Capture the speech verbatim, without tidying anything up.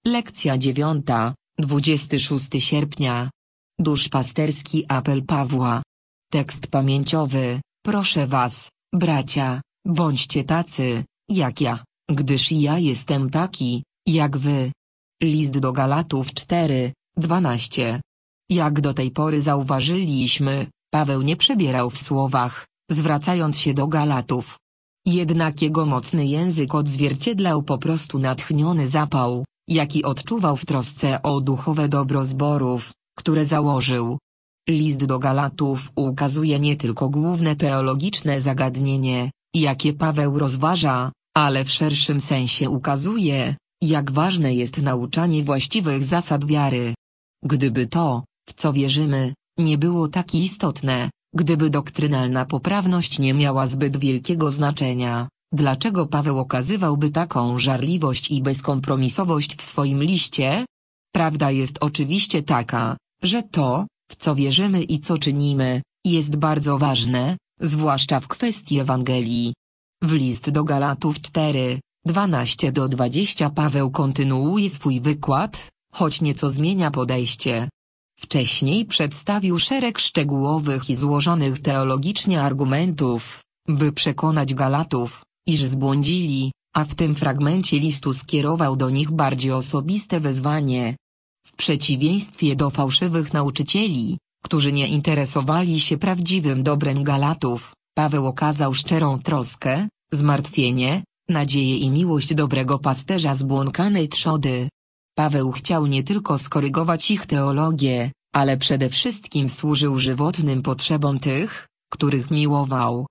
Lekcja dziewiąta, dwudziestego szóstego sierpnia. Duszpasterski apel Pawła. Tekst pamięciowy. Proszę was, bracia, bądźcie tacy, jak ja, gdyż ja jestem taki, jak wy. List do Galatów cztery, dwanaście. Jak do tej pory zauważyliśmy, Paweł nie przebierał w słowach, zwracając się do Galatów. Jednak jego mocny język odzwierciedlał po prostu natchniony zapał, jaki odczuwał w trosce o duchowe dobro zborów, które założył. List do Galatów ukazuje nie tylko główne teologiczne zagadnienie, jakie Paweł rozważa, ale w szerszym sensie ukazuje, jak ważne jest nauczanie właściwych zasad wiary. Gdyby to, w co wierzymy, nie było tak istotne, gdyby doktrynalna poprawność nie miała zbyt wielkiego znaczenia, dlaczego Paweł okazywałby taką żarliwość i bezkompromisowość w swoim liście? Prawda jest oczywiście taka, że to, w co wierzymy i co czynimy, jest bardzo ważne, zwłaszcza w kwestii Ewangelii. W list do Galatów cztery, dwanaście do dwudziestu Paweł kontynuuje swój wykład, choć nieco zmienia podejście. Wcześniej przedstawił szereg szczegółowych i złożonych teologicznie argumentów, by przekonać Galatów, iż zbłądzili, a w tym fragmencie listu skierował do nich bardziej osobiste wezwanie. W przeciwieństwie do fałszywych nauczycieli, którzy nie interesowali się prawdziwym dobrem Galatów, Paweł okazał szczerą troskę, zmartwienie, nadzieję i miłość dobrego pasterza zbłąkanej trzody. Paweł chciał nie tylko skorygować ich teologię, ale przede wszystkim służył żywotnym potrzebom tych, których miłował.